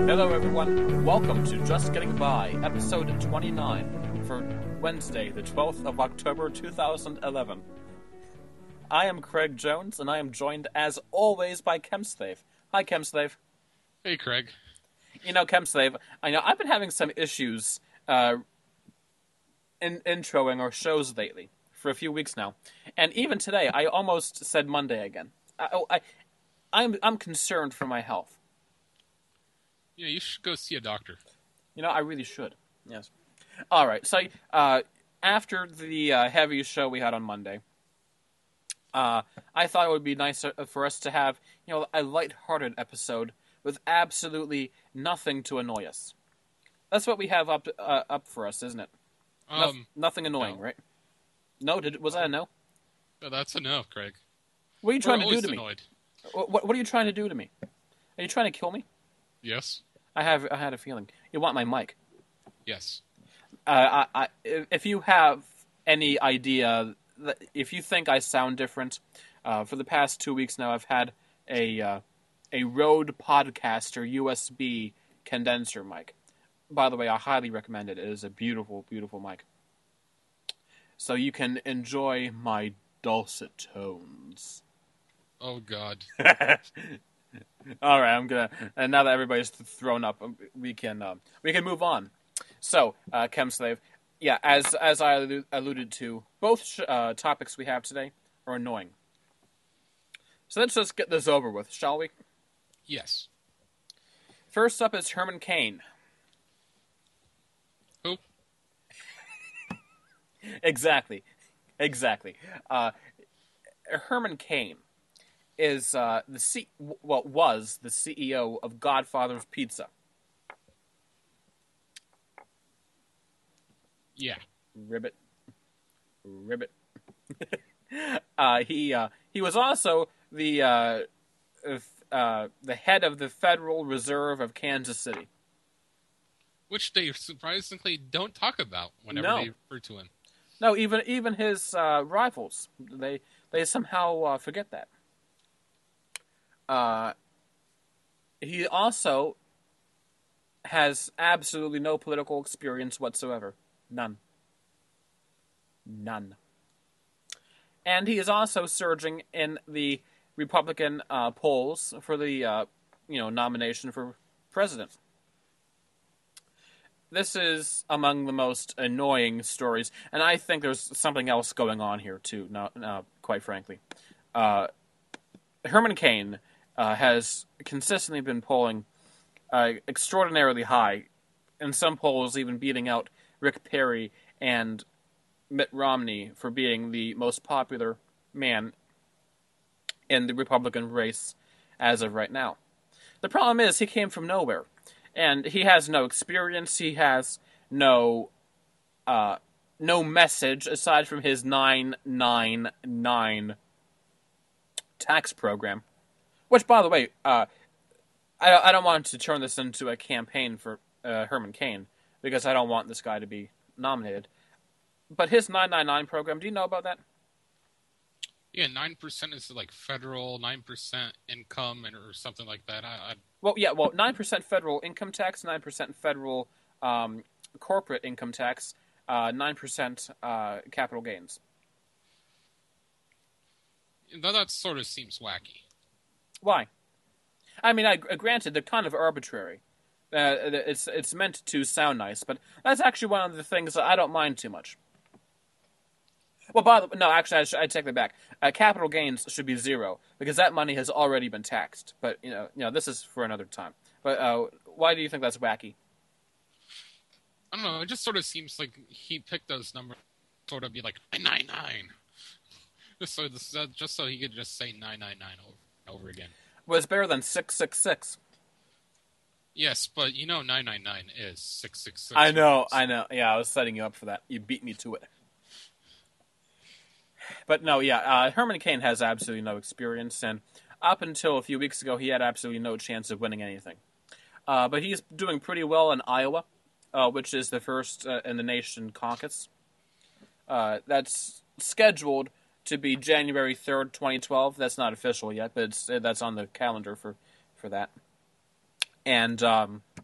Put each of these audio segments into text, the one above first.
Hello everyone, welcome to Just Getting By, episode 29, for Wednesday, the 12th of October 2011. I am Craig Jones, and I am joined, as always, by Chemslave. Hi, Chemslave. Hey, Craig. You know, Chemslave, I know I've been having some issues introing our shows lately, for a few weeks now. And even today, I almost said Monday again. I'm concerned for my health. Yeah, you should go see a doctor. You know, I really should. Yes. All right. So, after the heavy show we had on Monday, I thought it would be nice for us to have, a lighthearted episode with absolutely nothing to annoy us. That's what we have up for us, isn't it? Nothing annoying, no. right? No, was that a no? No, that's a no, Craig. What are you trying to do to annoyed. me? What are you trying to do to me? Are you trying to kill me? Yes. I had a feeling. You want my mic? Yes. If you have any idea, if you think I sound different, for the past 2 weeks now, I've had a Rode Podcaster USB condenser mic. By the way, I highly recommend it. It is a beautiful, beautiful mic. So you can enjoy my dulcet tones. Oh, God. All right, I'm gonna. And now that everybody's thrown up, we can move on. So, Chemslave, yeah, as I alluded to, both topics we have today are annoying. So let's just get this over with, shall we? Yes. First up is Herman Cain. Who? Exactly. Herman Cain is was the CEO of Godfather's Pizza. Yeah. Ribbit. He was also the head of the Federal Reserve of Kansas City, Which they surprisingly don't talk about whenever they refer to him. No, even his rivals, they somehow forget that. He also has absolutely no political experience whatsoever. None. And he is also surging in the Republican polls for the nomination for president. This is among the most annoying stories, and I think there's something else going on here too. Quite frankly, Herman Cain has consistently been polling extraordinarily high, in some polls even beating out Rick Perry and Mitt Romney for being the most popular man in the Republican race as of right now. The problem is he came from nowhere, and he has no experience. He has no message aside from his 999 tax program. Which, by the way, I don't want to turn this into a campaign for Herman Cain, because I don't want this guy to be nominated. But his 999 program, do you know about that? Yeah, 9% is like federal, 9% income, or something like that. 9% federal income tax, 9% federal corporate income tax, 9% capital gains. That sort of seems wacky. Why? I mean, granted, they're kind of arbitrary. It's meant to sound nice, but that's actually one of the things that I don't mind too much. Well, I take that back. Capital gains should be 0 because that money has already been taxed. But this is for another time. But why do you think that's wacky? I don't know. It just sort of seems like he picked those numbers, sort of be like 999, just so he could just say 999 over again. Well, it's better than 666. Yes, but 999 is 666. I know. Yeah, I was setting you up for that. You beat me to it. But no, Herman Cain has absolutely no experience, and up until a few weeks ago, he had absolutely no chance of winning anything. But he's doing pretty well in Iowa, which is the first in the nation caucus. That's scheduled to be January 3rd, 2012. That's not official yet, but that's on the calendar for that. And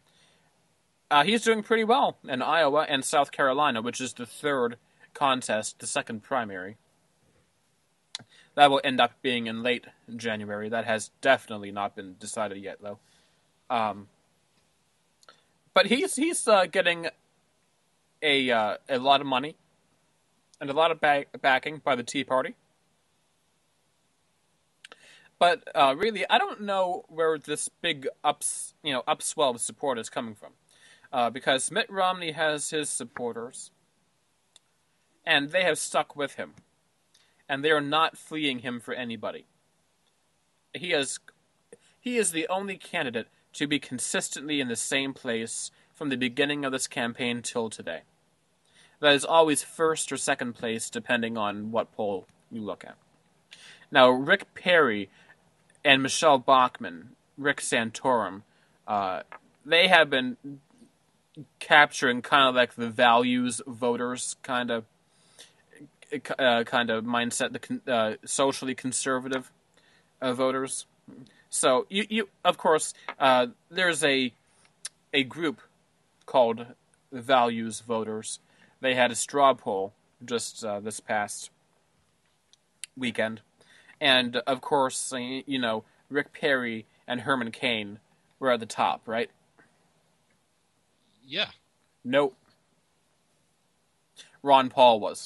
He's doing pretty well in Iowa and South Carolina, which is the third contest, the second primary. That will end up being in late January. That has definitely not been decided yet, though. But he's getting a lot of money and a lot of backing by the Tea Party. But really, I don't know where this big upswell of support is coming from, because Mitt Romney has his supporters, and they have stuck with him, and they are not fleeing him for anybody. He is the only candidate to be consistently in the same place from the beginning of this campaign till today. That is always first or second place, depending on what poll you look at. Now, Rick Perry and Michelle Bachmann, Rick Santorum, they have been capturing kind of like the values voters kind of mindset, the socially conservative voters. So you of course, there's a group called Values Voters. They had a straw poll just this past weekend. And, of course, Rick Perry and Herman Cain were at the top, right? Yeah. Nope. Ron Paul was.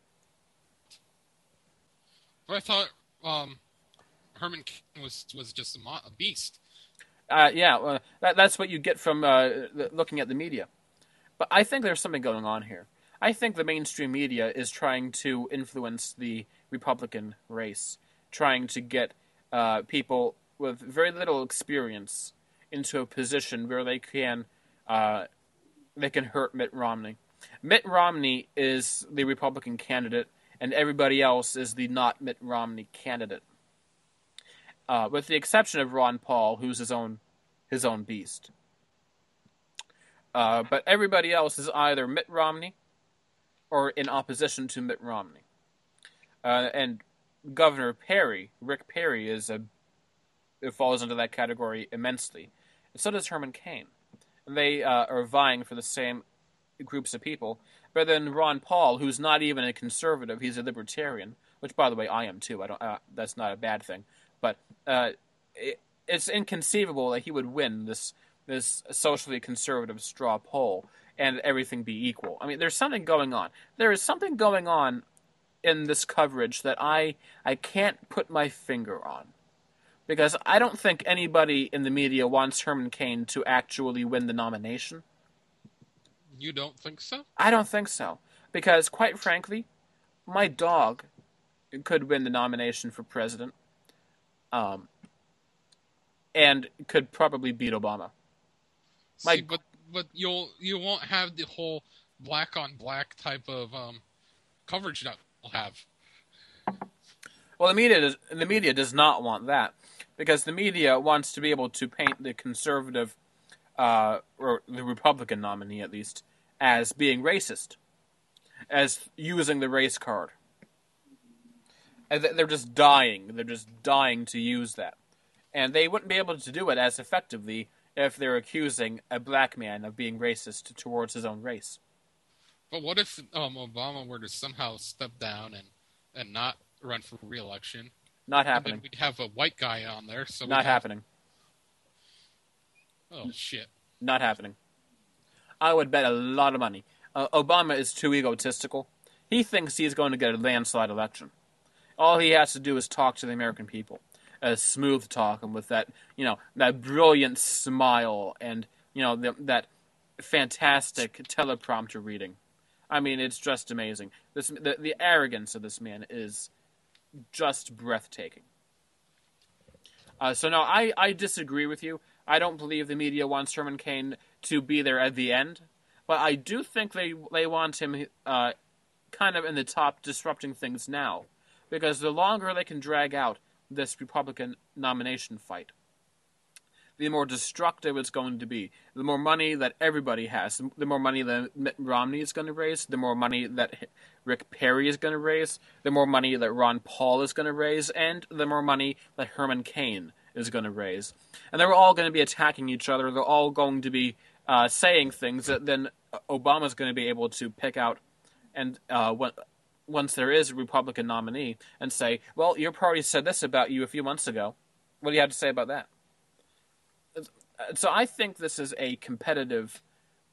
But I thought Herman Cain was just a beast. Yeah, that's what you get from looking at the media. But I think there's something going on here. I think the mainstream media is trying to influence the Republican race, trying to get people with very little experience into a position where they can hurt Mitt Romney. Mitt Romney is the Republican candidate, and everybody else is the not Mitt Romney candidate, with the exception of Ron Paul, who's his own beast. But everybody else is either Mitt Romney or in opposition to Mitt Romney. And Governor Perry, Rick Perry, it falls into that category immensely. And so does Herman Cain. They are vying for the same groups of people. But then Ron Paul, who's not even a conservative, he's a libertarian, which, by the way, I am too. I don't. That's not a bad thing. But it's inconceivable that he would win this socially conservative straw poll and everything be equal. I mean, there's something going on. There is something going on in this coverage that I can't put my finger on. Because I don't think anybody in the media wants Herman Cain to actually win the nomination. You don't think so? I don't think so. Because, quite frankly, my dog could win the nomination for president. And could probably beat Obama. But you won't have the whole black on black type of coverage that we'll have. Well, the media does not want that, because the media wants to be able to paint the conservative, or the Republican nominee at least, as being racist, as using the race card. And they're just dying. They're just dying to use that, and they wouldn't be able to do it as effectively if they're accusing a black man of being racist towards his own race. But what if Obama were to somehow step down and not run for re-election? Not happening. And then we'd have a white guy on there. So not happening. Oh, shit. Not happening. I would bet a lot of money. Obama is too egotistical. He thinks he's going to get a landslide election. All he has to do is talk to the American people. Smooth talk, and with that, that brilliant smile, and that fantastic teleprompter reading. I mean, it's just amazing. The arrogance of this man is just breathtaking. So no, I disagree with you. I don't believe the media wants Herman Cain to be there at the end, but I do think they want him kind of in the top, disrupting things now, because the longer they can drag out this Republican nomination fight, the more destructive it's going to be. The more money that everybody has, the more money that Mitt Romney is going to raise, the more money that Rick Perry is going to raise, the more money that Ron Paul is going to raise, and the more money that Herman Cain is going to raise. And they're all going to be attacking each other. They're all going to be saying things that then Obama's going to be able to pick out and once there is a Republican nominee and say, well, your party said this about you a few months ago. What do you have to say about that? So I think this is a competitive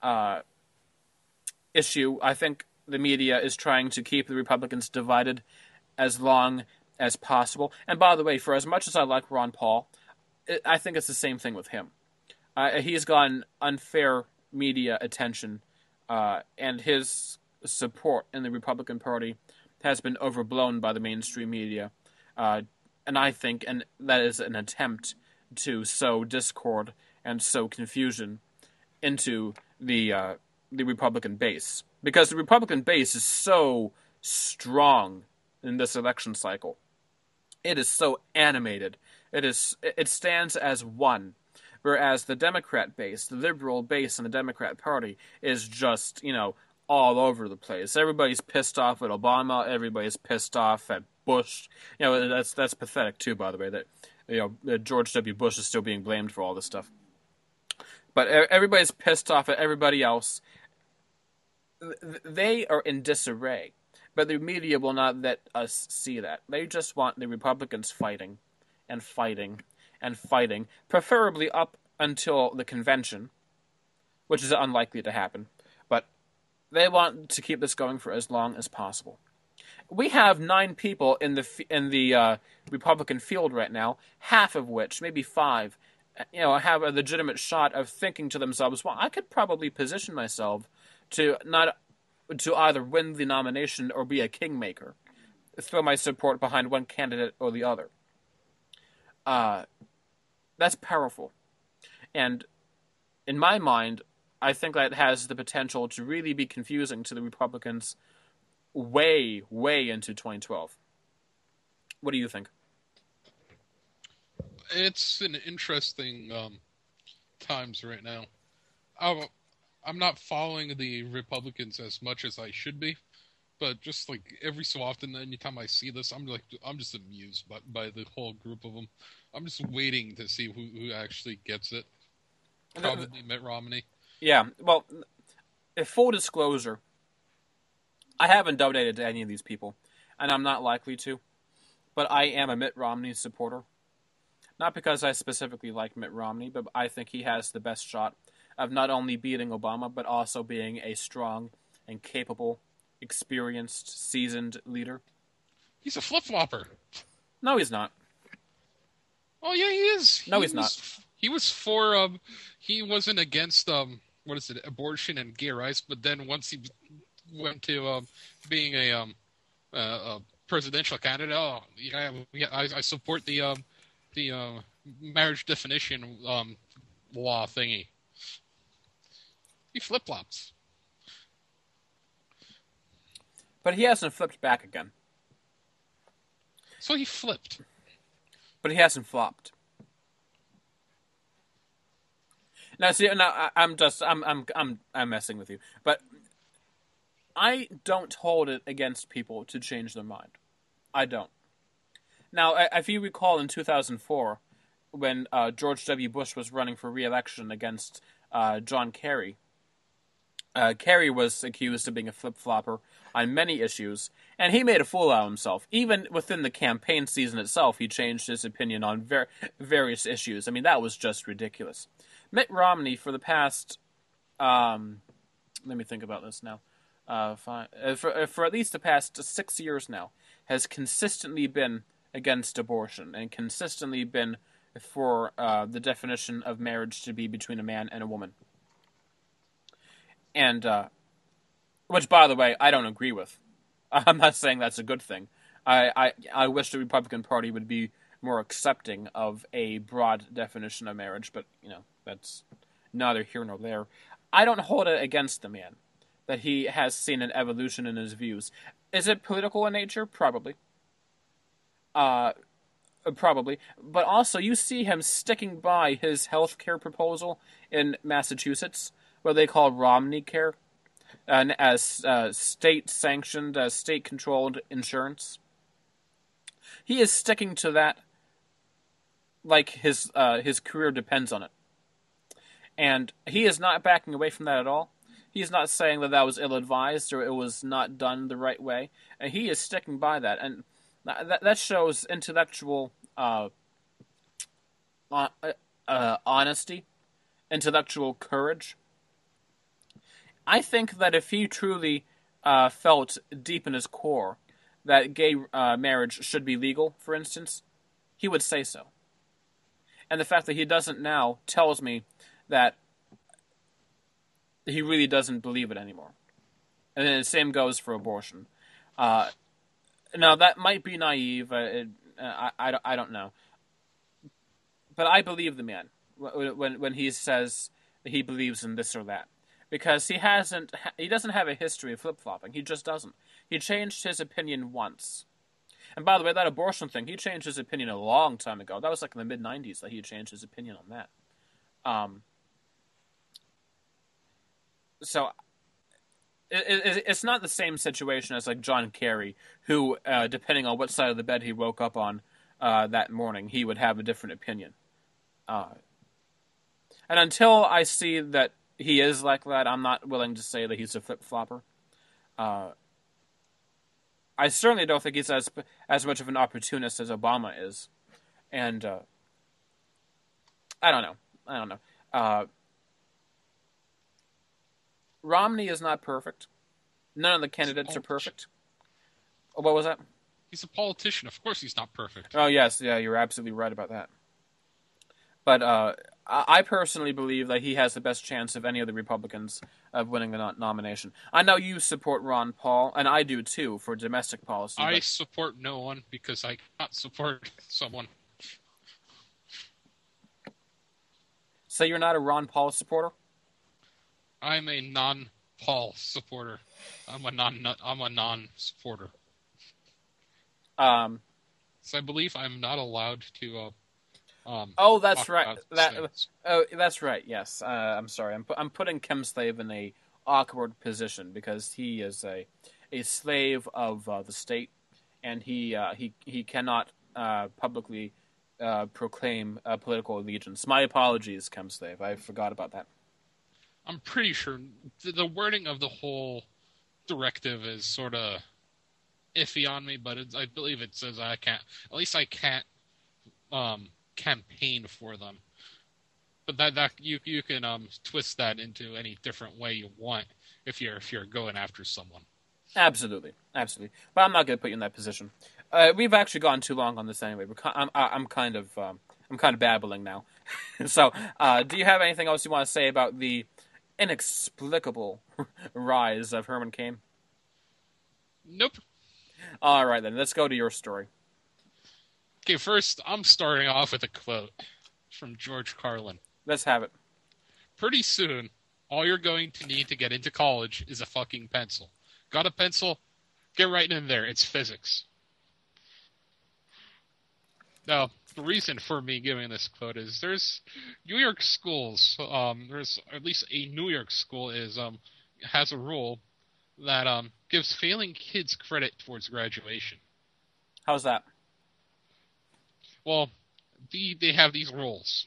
issue. I think the media is trying to keep the Republicans divided as long as possible. And by the way, for as much as I like Ron Paul, I think it's the same thing with him. He's gotten unfair media attention, and his support in the Republican Party has been overblown by the mainstream media. And I think that is an attempt to sow discord and sow confusion into the Republican base. Because the Republican base is so strong in this election cycle. It is so animated. It stands as one. Whereas the Democrat base, the liberal base in the Democrat Party, is just, all over the place. Everybody's pissed off at Obama. Everybody's pissed off at Bush. That's pathetic too, by the way, that George W. Bush is still being blamed for all this stuff. But everybody's pissed off at everybody else. They are in disarray. But the media will not let us see that. They just want the Republicans fighting and fighting and fighting, preferably up until the convention, which is unlikely to happen. But they want to keep this going for as long as possible. We have 9 people in the Republican field right now, half of which, maybe 5, have a legitimate shot of thinking to themselves, well, I could probably position myself to either win the nomination or be a kingmaker, throw my support behind one candidate or the other. That's powerful. And in my mind, I think that has the potential to really be confusing to the Republicans way, way into 2012. What do you think? It's an interesting times right now. I'm not following the Republicans as much as I should be, but just like every so often, anytime I see this, I'm just amused by the whole group of them. I'm just waiting to see who actually gets it. Probably Mitt Romney. Yeah, well, full disclosure, I haven't donated to any of these people, and I'm not likely to, but I am a Mitt Romney supporter. Not because I specifically like Mitt Romney, but I think he has the best shot of not only beating Obama, but also being a strong and capable, experienced, seasoned leader. He's a flip-flopper. No, he's not. Oh, yeah, he is. No, he's not. He was for, he wasn't against, abortion and gay rights, but then once he went to being a presidential candidate, I support the marriage definition law thingy. He flip-flops. But he hasn't flipped back again. So he flipped. But he hasn't flopped. Now, see, I'm messing with you. But I don't hold it against people to change their mind. I don't. Now, if you recall in 2004, when George W. Bush was running for re-election against John Kerry, Kerry was accused of being a flip-flopper on many issues, and he made a fool out of himself. Even within the campaign season itself, he changed his opinion on various issues. I mean, that was just ridiculous. Mitt Romney, for the past, let me think about this now, for at least the past 6 years now, has consistently been against abortion and consistently been for the definition of marriage to be between a man and a woman. And, which, by the way, I don't agree with. I'm not saying that's a good thing. I wish the Republican Party would be more accepting of a broad definition of marriage, but, that's neither here nor there. I don't hold it against the man that he has seen an evolution in his views. Is it political in nature? Probably. Probably. But also, you see him sticking by his health care proposal in Massachusetts, what they call Romney Care, and as state-sanctioned, state-controlled insurance. He is sticking to that like his career depends on it. And he is not backing away from that at all. He's not saying that that was ill-advised or it was not done the right way. And he is sticking by that. And that shows intellectual honesty, intellectual courage. I think that if he truly felt deep in his core that gay marriage should be legal, for instance, he would say so. And the fact that he doesn't now tells me that he really doesn't believe it anymore. And then the same goes for abortion. Now, that might be naive. I don't know. But I believe the man when he says he believes in this or that. Because he doesn't have a history of flip-flopping. He just doesn't. He changed his opinion once. And by the way, that abortion thing, he changed his opinion a long time ago. That was like in the mid-90s that he changed his opinion on that. So it's not the same situation as like John Kerry, who, depending on what side of the bed he woke up on that morning, he would have a different opinion. And until I see that he is like that, I'm not willing to say that he's a flip-flopper. I certainly don't think he's as much of an opportunist as Obama is. And I don't know. Romney is not perfect. None of the candidates are perfect. What was that? He's a politician. Of course he's not perfect. Oh, yes. Yeah, you're absolutely right about that. But I personally believe that he has the best chance of any of the Republicans of winning the nomination. I know you support Ron Paul, and I do too, for domestic policy. I support no one because I cannot support someone. So you're not a Ron Paul supporter? I'm a non-Paul supporter. I'm a non-supporter. So I believe I'm not allowed to. That's right. That's right. Yes. I'm sorry. I'm putting Kim Slave in a awkward position because he is a slave of the state, and he cannot publicly proclaim political allegiance. My apologies, Kim Slave. I forgot about that. I'm pretty sure the wording of the whole directive is sort of iffy on me, but I believe it says I can't campaign for them. But that you can twist that into any different way you want if you're going after someone. Absolutely. But I'm not going to put you in that position. We've actually gone too long on this anyway. I'm kind of babbling now. So, do you have anything else you want to say about the inexplicable rise of Herman Cain? Nope. All right, then. Let's go to your story. Okay, first, I'm starting off with a quote from George Carlin. Let's have it. Pretty soon, all you're going to need to get into college is a fucking pencil. Got a pencil? Get right in there. It's physics. Now, the reason for me giving this quote is there's New York schools. There's at least a New York school has a rule that gives failing kids credit towards graduation. How's that? Well, they have these rules.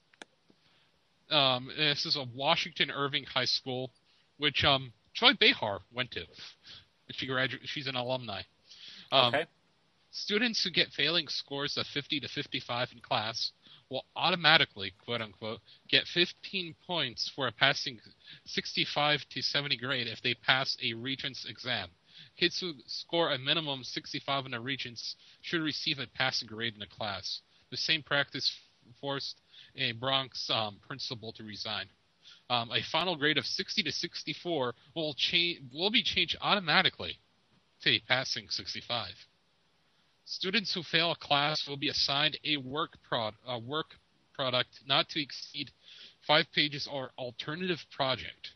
This is a Washington Irving High School, which Joy Behar went to. She's an alumni. Okay. Students who get failing scores of 50 to 55 in class will automatically, quote unquote, get 15 points for a passing 65 to 70 grade if they pass a Regents exam. Kids who score a minimum 65 in a Regents should receive a passing grade in a class. The same practice forced a Bronx principal to resign. A final grade of 60 to 64 will be changed automatically to a passing 65. Students who fail a class will be assigned a work product not to exceed 5 pages or alternative project.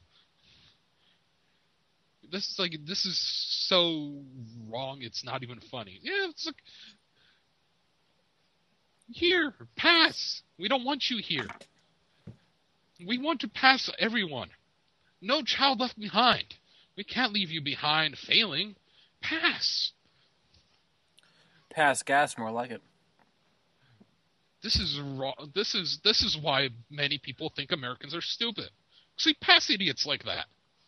This is so wrong. It's not even funny. Yeah, it's like, here, pass. We don't want you here. We want to pass everyone. No child left behind. We can't leave you behind failing. Pass. Pass gas, more like it. this is wrong. This is why many people think Americans are stupid. See, pass idiots like that.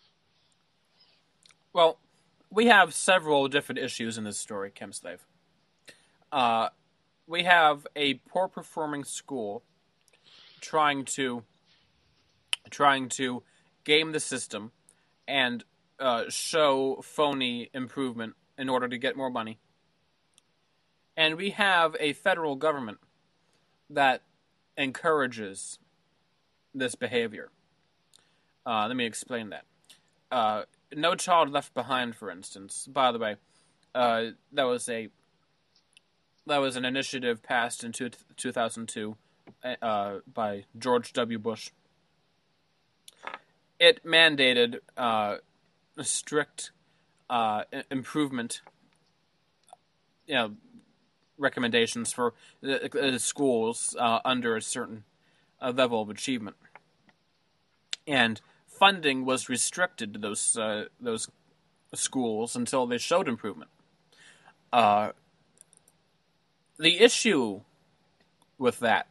Well, we have several different issues in this story, Kemslave. Uh, we have a poor performing school trying to game the system and show phony improvement in order to get more money. And we have a federal government that encourages this behavior. Let me explain that. No Child Left Behind, for instance. By the way, that was an initiative passed in 2002 by George W. Bush. It mandated strict improvement, recommendations for schools under a certain level of achievement, and funding was restricted to those schools until they showed improvement. The issue with that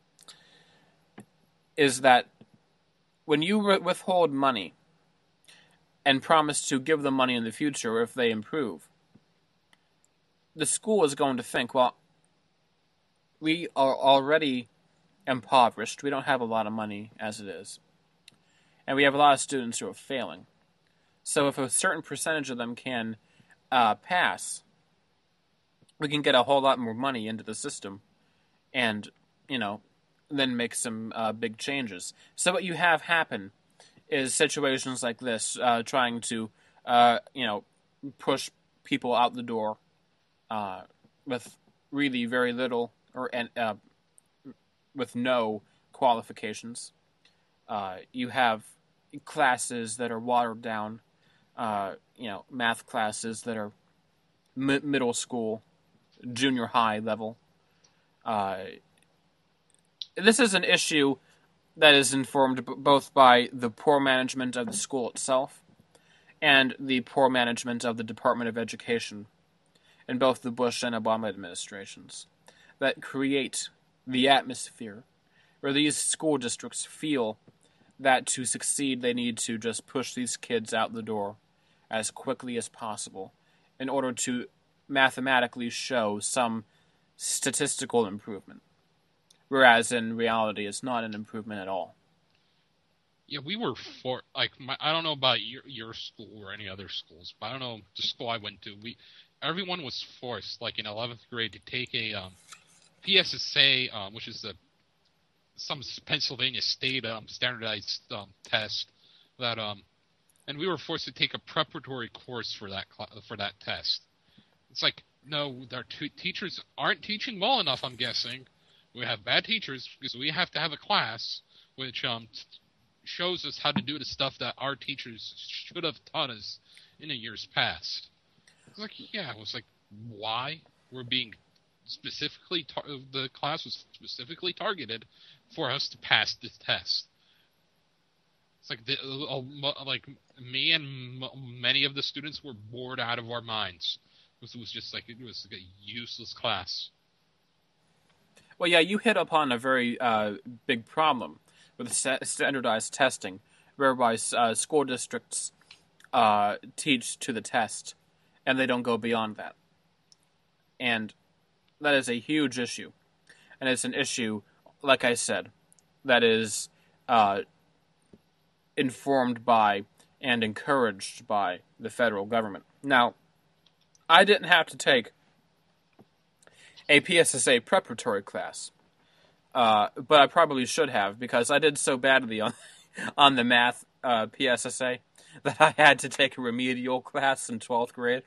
is that when you withhold money and promise to give them money in the future if they improve, the school is going to think, well, we are already impoverished. We don't have a lot of money as it is. And we have a lot of students who are failing. So if a certain percentage of them can pass, we can get a whole lot more money into the system and, then make some big changes. So what you have happen is situations like this, trying to, push people out the door with really very little or with no qualifications. You have classes that are watered down, math classes that are middle school, junior high level. This is an issue that is informed both by the poor management of the school itself and the poor management of the Department of Education in both the Bush and Obama administrations that create the atmosphere where these school districts feel that to succeed they need to just push these kids out the door as quickly as possible in order to mathematically show some statistical improvement. Whereas in reality, it's not an improvement at all. Yeah, we were I don't know about your school or any other schools, but I don't know the school I went to. Everyone was forced, like in 11th grade, to take a PSSA, which is some Pennsylvania state standardized test that and we were forced to take a preparatory course for that test. It's like, no, our teachers aren't teaching well enough. I'm guessing we have bad teachers because we have to have a class which shows us how to do the stuff that our teachers should have taught us in the years past. It's like, yeah, it was like, why we're being specifically the class was specifically targeted for us to pass this test. It's like me and many of the students were bored out of our minds. It was just like a useless class. Well, yeah, you hit upon a very big problem with standardized testing, whereby school districts teach to the test, and they don't go beyond that. And that is a huge issue. And it's an issue, like I said, that is informed by and encouraged by the federal government. Now, I didn't have to take a PSSA preparatory class, but I probably should have because I did so badly on the math PSSA that I had to take a remedial class in 12th grade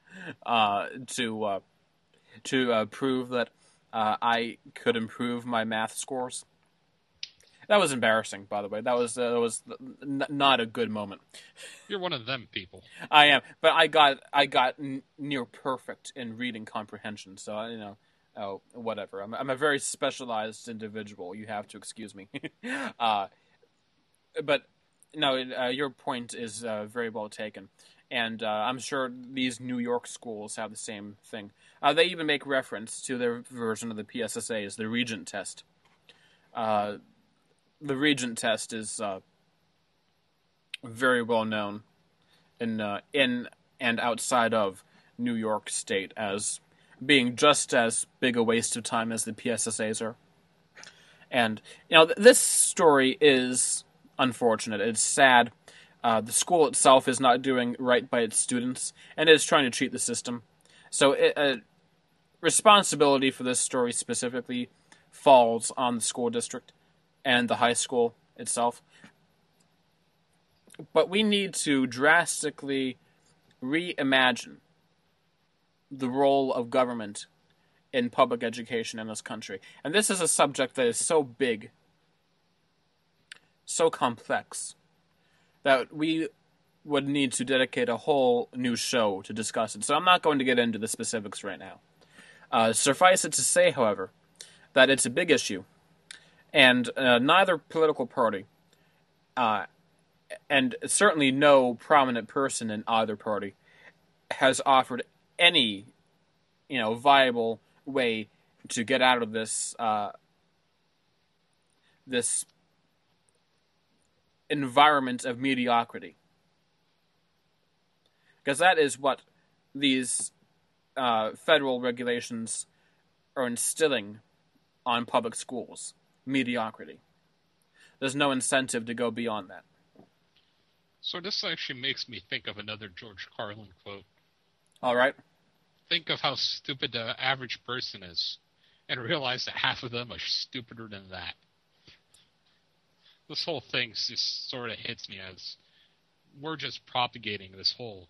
to prove that I could improve my math scores. That was embarrassing, by the way. That was not a good moment. You're one of them people. I am, but I got near perfect in reading comprehension. So whatever. I'm a very specialized individual. You have to excuse me. But no, your point is very well taken, and I'm sure these New York schools have the same thing. They even make reference to their version of the PSSA as the Regent test. Uh, the Regent test is very well known in and outside of New York State as being just as big a waste of time as the PSSAs are. And this story is unfortunate. It's sad. The school itself is not doing right by its students, and it is trying to cheat the system. So, responsibility for this story specifically falls on the school district and the high school itself. But we need to drastically reimagine the role of government in public education in this country. And this is a subject that is so big, so complex, that we would need to dedicate a whole new show to discuss it. So I'm not going to get into the specifics right now. Suffice it to say, however, that it's a big issue, and neither political party, and certainly no prominent person in either party, has offered any, viable way to get out of this this environment of mediocrity, because that is what these federal regulations are instilling on public schools: mediocrity. There's no incentive to go beyond that. So this actually makes me think of another George Carlin quote. All right. Think of how stupid the average person is, and realize that half of them are stupider than that. This whole thing just sort of hits me as we're just propagating this whole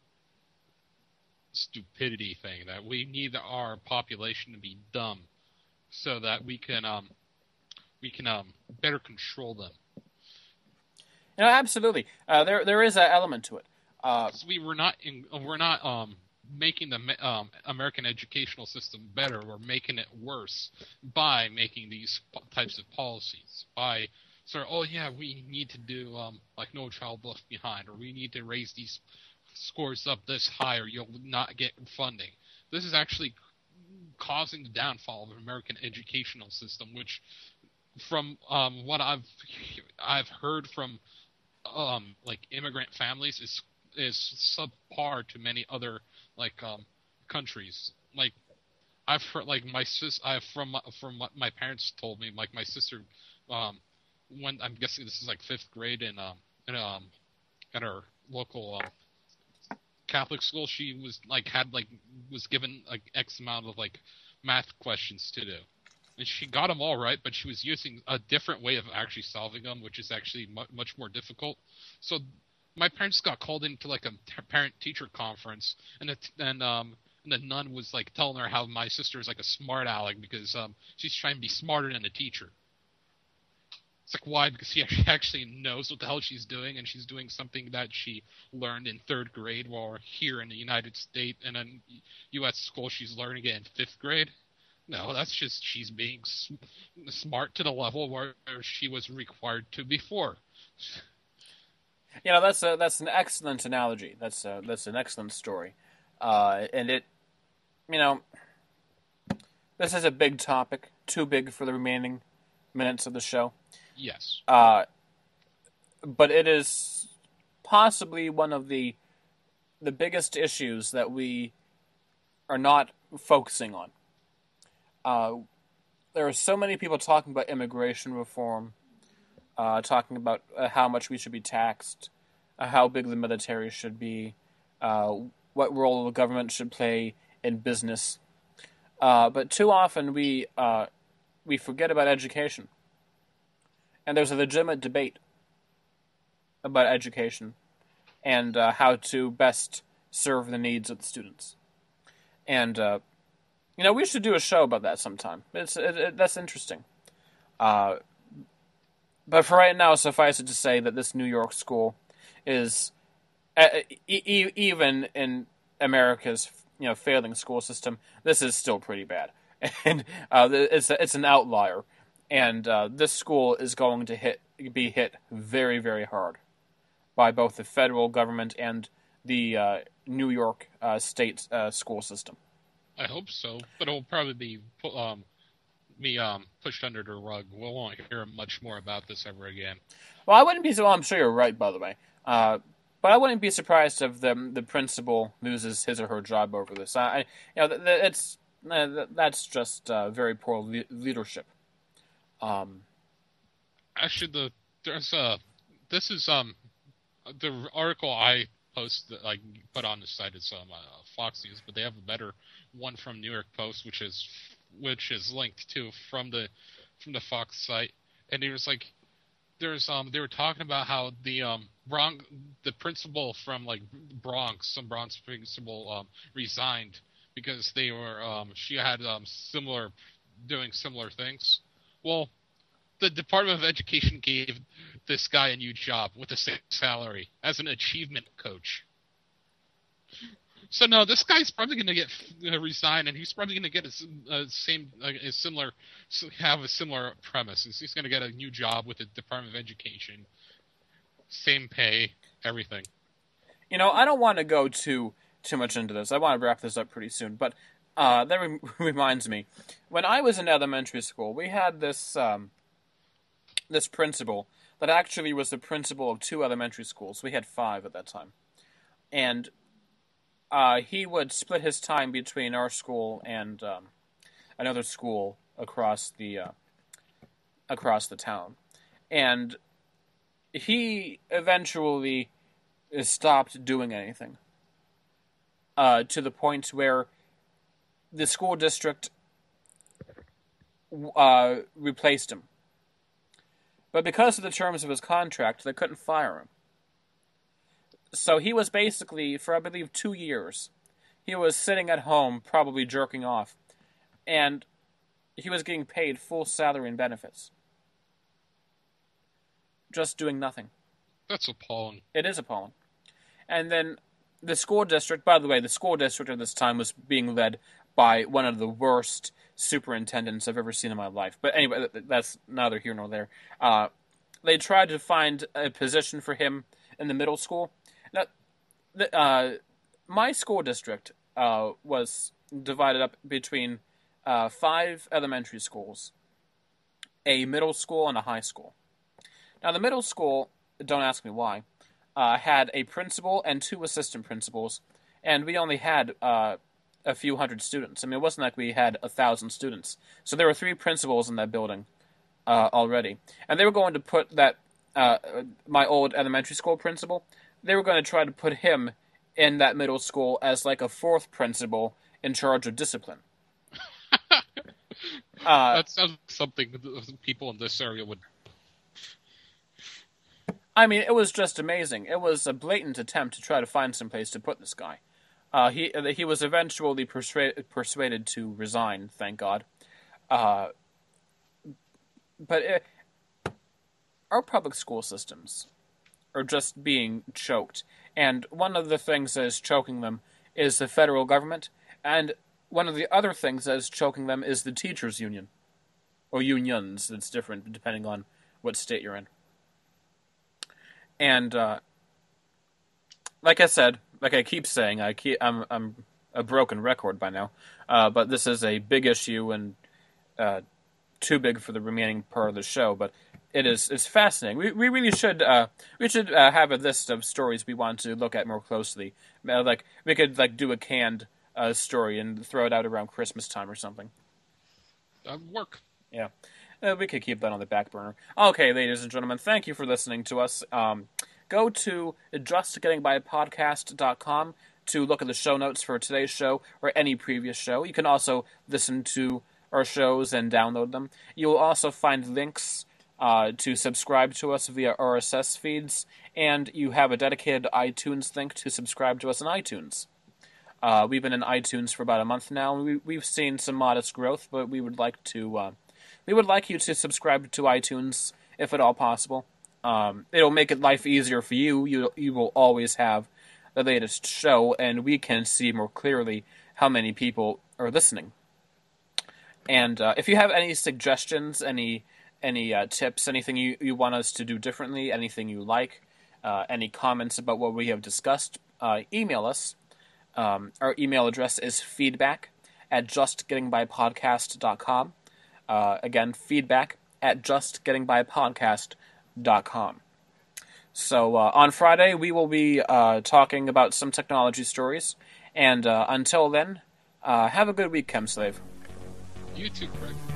stupidity thing, that we need our population to be dumb so that we can better control them. Absolutely. There is an element to it. So we're not making the American educational system better. We're making it worse by making these types of policies. By we need to do like No Child Left Behind, or we need to raise these scores up this high, or you'll not get funding. This is actually causing the downfall of the American educational system, which, from what I've heard from like immigrant families, is subpar to many other countries. Like I've heard, like from what my parents told me, like my sister, when I'm guessing this is like 5th grade at her local Catholic school, she was given like X amount of like math questions to do. And she got them all right, but she was using a different way of actually solving them, which is actually much more difficult. So my parents got called into like a parent-teacher conference, and the nun was like telling her how my sister is like a smart aleck because she's trying to be smarter than the teacher. It's like, why? Because she actually knows what the hell she's doing, and she's doing something that she learned in 3rd grade, while here in the United States and in U.S. school she's learning it in 5th grade. No, that's just she's being smart to the level where she was required to before. That's an excellent analogy. That's an excellent story, and it, this is a big topic, too big for the remaining minutes of the show. Yes. But it is possibly one of the biggest issues that we are not focusing on. There are so many people talking about immigration reform, talking about how much we should be taxed, how big the military should be, what role the government should play in business. But too often we forget about education. And there's a legitimate debate about education and how to best serve the needs of the students. And we should do a show about that sometime. That's interesting. But for right now, suffice it to say that this New York school is, even in America's failing school system, this is still pretty bad, and it's an outlier. And this school is going to be hit very, very hard by both the federal government and the New York state school system. I hope so, but it'll probably be pushed under the rug. We won't hear much more about this ever again. Well, I wouldn't be. Well, I'm sure you're right, by the way. But I wouldn't be surprised if the principal loses his or her job over this. It's that's just very poor leadership. Um, Actually, there's this is the article I posted, like put on the site is Fox News, but they have a better one from New York Post, which is linked to from the Fox site, and it was like they were talking about how the principal from like some Bronx principal resigned because they were she had doing similar things. Well, the Department of Education gave this guy a new job with the same salary as an achievement coach. So no, this guy's probably going to get resign, and he's probably going to get have a similar premise. He's going to get a new job with the Department of Education, same pay, everything. I don't want to go too much into this. I want to wrap this up pretty soon, but that reminds me, when I was in elementary school, we had this principal that actually was the principal of 2 elementary schools. We had 5 at that time, and he would split his time between our school and another school across the town, and he eventually stopped doing anything to the point where the school district replaced him. But because of the terms of his contract, they couldn't fire him. So he was basically, for I believe 2 years, he was sitting at home, probably jerking off, and he was getting paid full salary and benefits. Just doing nothing. That's appalling. It is appalling. And then the school district, by the way, the school district at this time was being led by one of the worst superintendents I've ever seen in my life. But anyway, that's neither here nor there. They tried to find a position for him in the middle school. Now, my school district was divided up between 5 elementary schools, a middle school, and a high school. Now, the middle school, don't ask me why, had a principal and 2 assistant principals, and we only had a few hundred students. I mean, it wasn't like we had 1,000 students. So there were 3 principals in that building already. And they were going to put that, my old elementary school principal, they were going to try to put him in that middle school as like a 4th principal in charge of discipline. That sounds like something people in this area would. I mean, it was just amazing. It was a blatant attempt to try to find some place to put this guy. He was eventually persuaded to resign, thank God. But our public school systems are just being choked. And one of the things that is choking them is the federal government. And one of the other things that is choking them is the teachers' union. Or unions. It's different depending on what state you're in. And like I said, like I keep saying, I'm a broken record by now. But this is a big issue and too big for the remaining part of the show. But it's fascinating. We really should have a list of stories we want to look at more closely. Like we could do a canned story and throw it out around Christmas time or something. That would work. Yeah. We could keep that on the back burner. Okay, ladies and gentlemen, thank you for listening to us. Go to justgettingbypodcast.com to look at the show notes for today's show or any previous show. You can also listen to our shows and download them. You will also find links to subscribe to us via RSS feeds, and you have a dedicated iTunes link to subscribe to us on iTunes. We've been in iTunes for about a month now. We've seen some modest growth, but we would like you to subscribe to iTunes if at all possible. It'll make it life easier for you. You will always have the latest show, and we can see more clearly how many people are listening. And if you have any suggestions, any tips, anything you want us to do differently, anything you like, any comments about what we have discussed, email us. Our email address is feedback at justgettingbypodcast.com. Again, feedback at justgettingbypodcast.com. So on Friday, we will be talking about some technology stories. And until then, have a good week, Chemslave. You too, Craig.